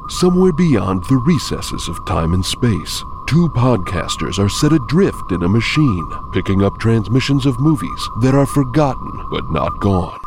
Somewhere beyond the recesses of time and space, two podcasters are set adrift in a machine, picking up transmissions of movies that are forgotten but not gone.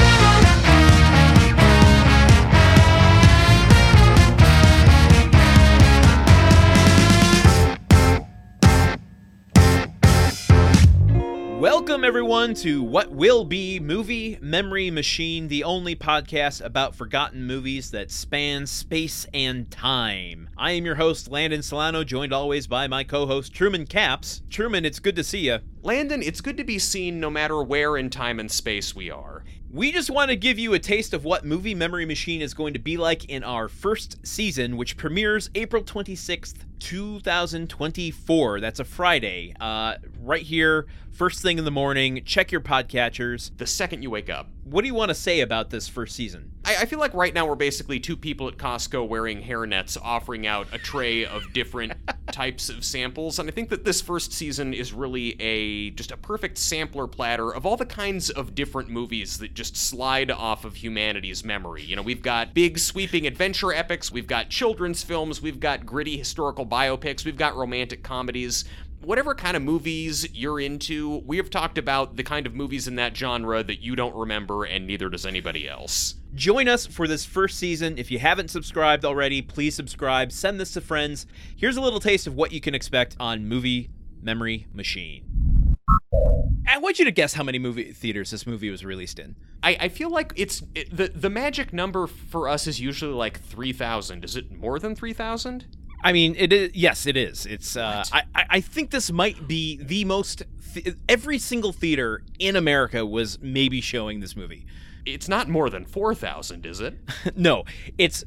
Welcome, everyone, to What Will Be Movie Memory Machine, the only podcast about forgotten movies that span space and time. I am your host, Landon Solano, joined always by my co-host, Truman Capps. Truman, it's good to see you. Landon, it's good to be seen no matter where in time and space we are. We just want to give you a taste of what Movie Memory Machine is going to be like in our first season, which premieres April 26th, 2024. That's a Friday. Right here, first thing in the morning. Check your podcatchers. The second you wake up. What do you want to say about this first season? I feel like right now we're basically two people at Costco wearing hairnets offering out a tray of different types of samples, and I think that this first season is really just a perfect sampler platter of all the kinds of different movies that just slide off of humanity's memory. You know, we've got big sweeping adventure epics, we've got children's films, we've got gritty historical biopics, we've got romantic comedies. Whatever kind of movies you're into, we have talked about the kind of movies in that genre that you don't remember, and neither does anybody else. Join us for this first season. If you haven't subscribed already, please subscribe. Send this to friends. Here's a little taste of what you can expect on Movie Memory Machine. I want you to guess how many movie theaters this movie was released in. I feel like the magic number for us is usually like 3,000. Is it more than 3,000? I mean, it is. Yes, it is. It's. I think this might be the most. Every single theater in America was maybe showing this movie. It's not more than 4,000, is it? No, it's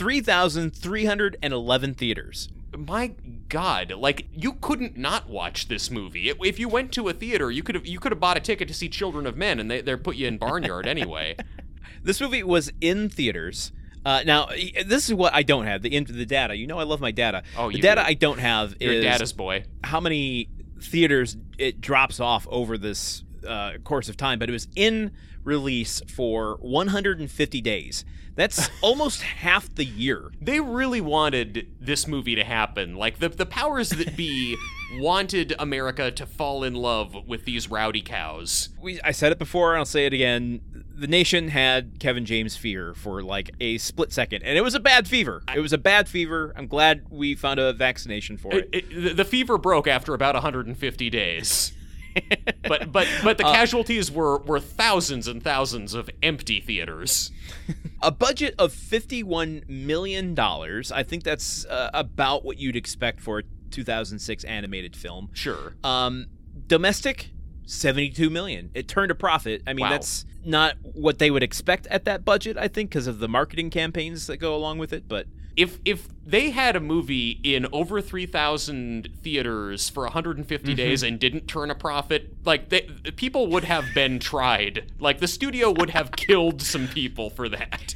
3,311 theaters. My God, like, you couldn't not watch this movie. If you went to a theater, you could have bought a ticket to see Children of Men, and they put you in Barnyard anyway. This movie was in theaters. Now, this is what I don't have, the data. You know I love my data. Oh, the data I don't have You're is a data's boy. How many theaters it drops off over this course of time, but it was in release for 150 days. That's almost half the year. They really wanted this movie to happen. Like, the powers that be wanted America to fall in love with these rowdy cows. I said it before, and I'll say it again. The nation had Kevin James fever for like a split second, and it was a bad fever. It was a bad fever. I'm glad we found a vaccination for it. The fever broke after about 150 days. but the casualties were thousands and thousands of empty theaters. A budget of $51 million. I think that's about what you'd expect for a 2006 animated film. Sure. Domestic, $72 million. It turned a profit. I mean, wow. That's not what they would expect at that budget, I think, because of the marketing campaigns that go along with it. But if they had a movie in over 3,000 theaters for 150 days and didn't turn a profit, like, people would have been tried. Like, the studio would have killed some people for that.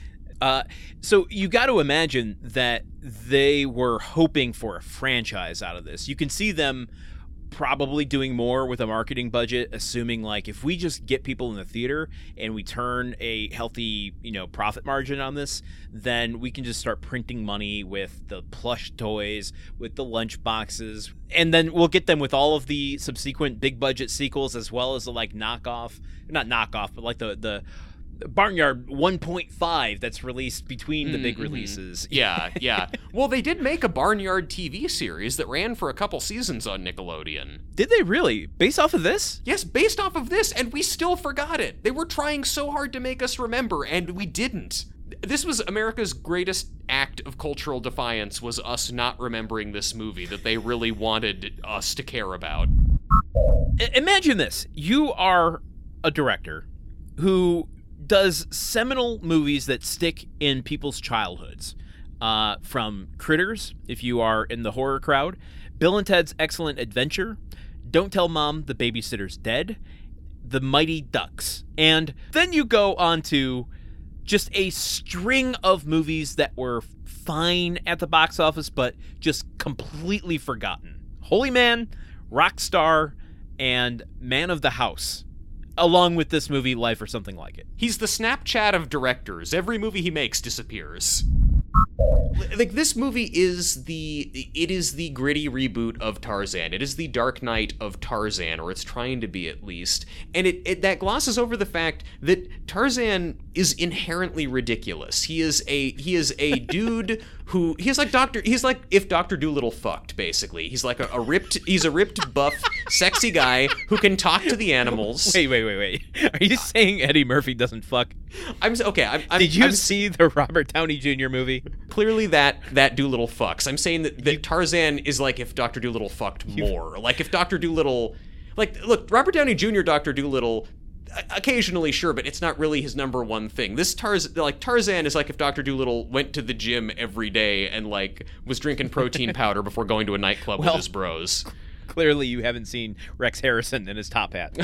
So you got to imagine that they were hoping for a franchise out of this. You can see them probably doing more with a marketing budget, assuming, like, if we just get people in the theater and we turn a healthy, profit margin on this, then we can just start printing money with the plush toys, with the lunch boxes, and then we'll get them with all of the subsequent big budget sequels, as well as the, like, not knockoff, but like the Barnyard 1.5 that's released between the big releases. Yeah. Well, they did make a Barnyard TV series that ran for a couple seasons on Nickelodeon. Did they really? Based off of this? Yes, based off of this, and we still forgot it. They were trying so hard to make us remember, and we didn't. This was America's greatest act of cultural defiance, was us not remembering this movie that they really wanted us to care about. Imagine this. You are a director who does seminal movies that stick in people's childhoods. From Critters, if you are in the horror crowd, Bill and Ted's Excellent Adventure, Don't Tell Mom the Babysitter's Dead, The Mighty Ducks. And then you go on to just a string of movies that were fine at the box office, but just completely forgotten. Holy Man, Rockstar, and Man of the House, along with this movie, Life or Something Like It. He's the Snapchat of directors. Every movie he makes disappears. Like, this movie is the gritty reboot of Tarzan. It is the Dark Knight of Tarzan, or it's trying to be at least. And that glosses over the fact that Tarzan is inherently ridiculous. He is a dude who he's like if Dr. Dolittle fucked, basically. He's like a ripped buff, sexy guy who can talk to the animals. Wait. Are you saying Eddie Murphy doesn't fuck? Did you see the Robert Downey Jr. movie? Clearly that Dolittle fucks. I'm saying that Tarzan is like if Dr. Dolittle fucked more. Like if Dr. Dolittle... Look, Robert Downey Jr. Dr. Dolittle... Occasionally, sure, but it's not really his number one thing. This Tarzan is like if Dr. Dolittle went to the gym every day and was drinking protein powder before going to a nightclub with his bros. Clearly, you haven't seen Rex Harrison in his top hat.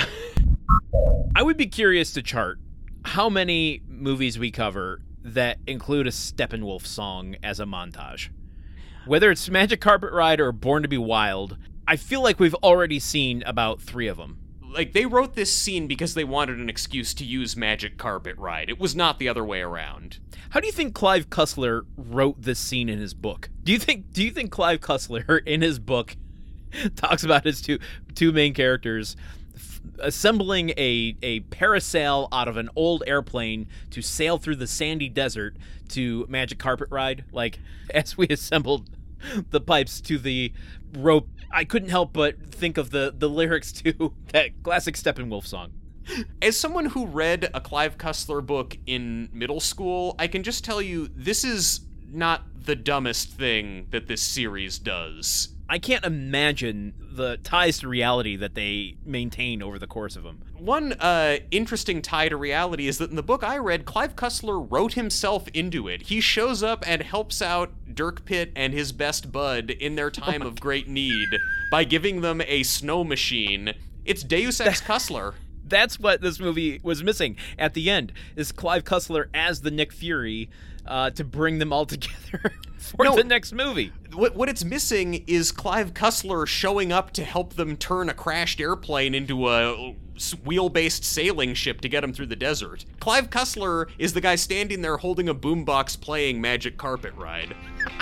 I would be curious to chart how many movies we cover that include a Steppenwolf song as a montage. Whether it's Magic Carpet Ride or Born to be Wild, I feel like we've already seen about 3 of them. They wrote this scene because they wanted an excuse to use Magic Carpet Ride. It was not the other way around. How do you think Clive Cussler wrote this scene in his book? Do you think Clive Cussler in his book talks about his two main characters assembling a parasail out of an old airplane to sail through the sandy desert to Magic Carpet Ride? Like, as we assembled the pipes to the rope, I couldn't help but think of the lyrics to that classic Steppenwolf song. As someone who read a Clive Cussler book in middle school, I can just tell you this is not the dumbest thing that this series does. I can't imagine the ties to reality that they maintain over the course of them. One interesting tie to reality is that in the book I read, Clive Cussler wrote himself into it. He shows up and helps out Dirk Pitt and his best bud in their time of great need by giving them a snow machine. It's Deus Ex Cussler. That's what this movie was missing at the end, is Clive Cussler as the Nick Fury to bring them all together for the next movie. What it's missing is Clive Cussler showing up to help them turn a crashed airplane into a wheel-based sailing ship to get them through the desert. Clive Cussler is the guy standing there holding a boombox playing Magic Carpet Ride.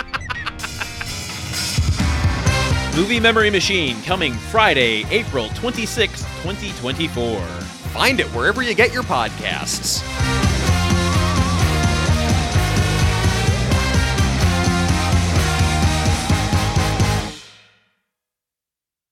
Movie Memory Machine, coming Friday, April 26, 2024. Find it wherever you get your podcasts.